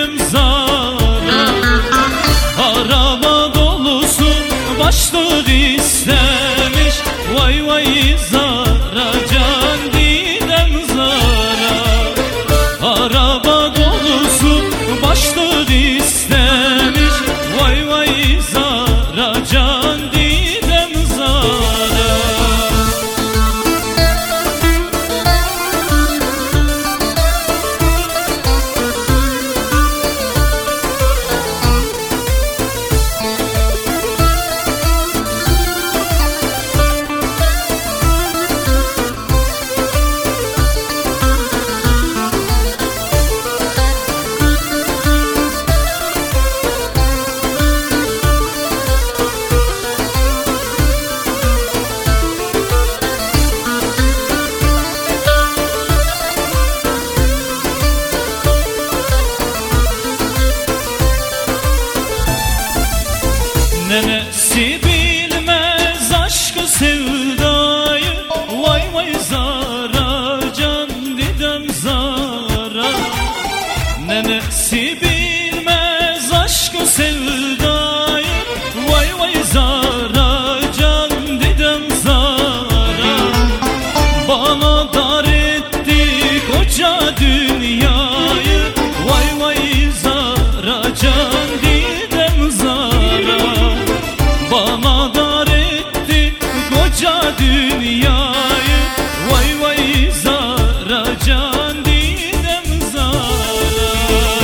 dedim zarar. Araba dolusu başlık istemiş, vay vay zara can didem zara. Araba dolusu başlık istemiş, vay vay zara can didem zara. Nenesi bilmez aşkı sevdayı, vay vay zara can didem zara. Nenesi bilmez aşkı sevdayı, vay vay zara can didem zara. Bana dar etti koca dünyayı, vay vay zara can didem zara. Bana dar etti koca dünyayı, vay vay zara can didem zara.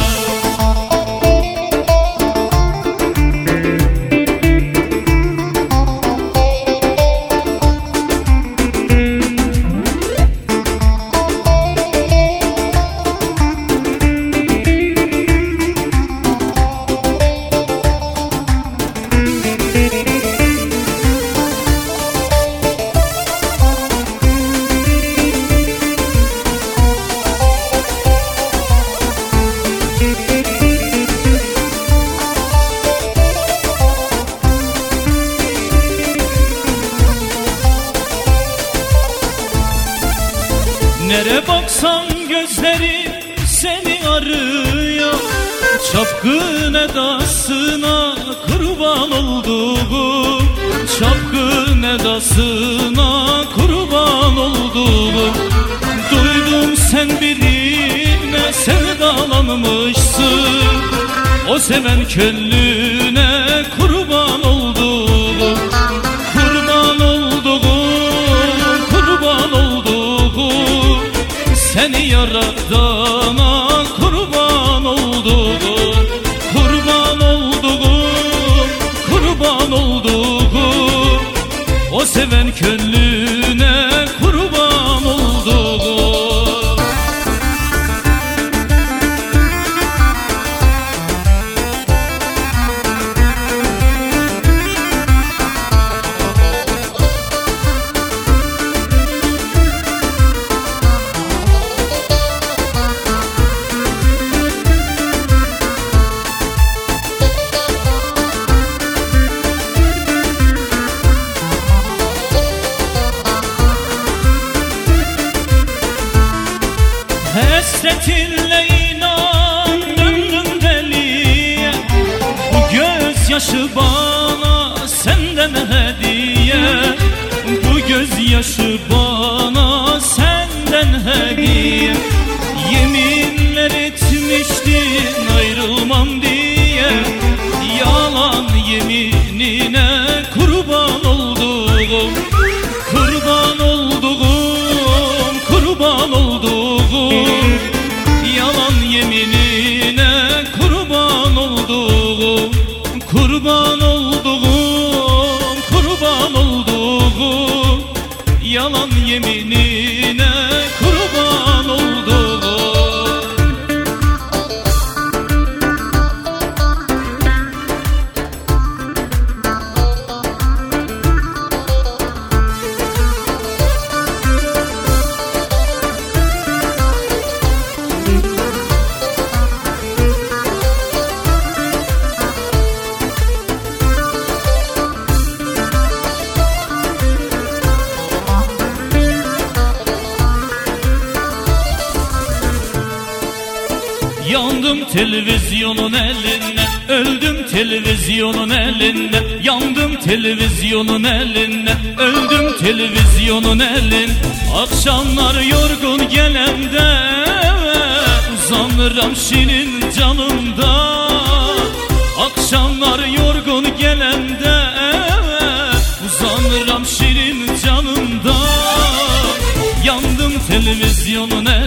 Nere baksam gözlerim seni arıyor, çapkın edasına kurban olduğum, çapkın edasına kurban olduğum. Duydum sen birine sevdalanmışsın, o seven köllüne kurban olduğum, kurban olduğum, kurban olduğum. Seni yaradana kurban olduğum, kurban olduğum, kurban olduğum. O seven köllüne kurban olduğum. Hasretinle inan döndüm deliye, bu gözyaşı bana senden hediye, bu gözyaşı bana senden hediye. Yeminler etmiştin ayrılmam diye, yalan yeminine kurban olduğum, kurban olduğum, kurban olduğum. Yalan yeminine kurban olduğum, kurban olduğum, kurban olduğum. Yalan yeminine kurban olduğum. televizyonun elinden, öldüm televizyonun elinden, yandım televizyonun elinden, öldüm televizyonun elin. Akşamlar yorgun gelemde uzanırım şirin canımda. Akşamlar yorgun gelemde uzanırım şirin canımda. Yandım televizyonun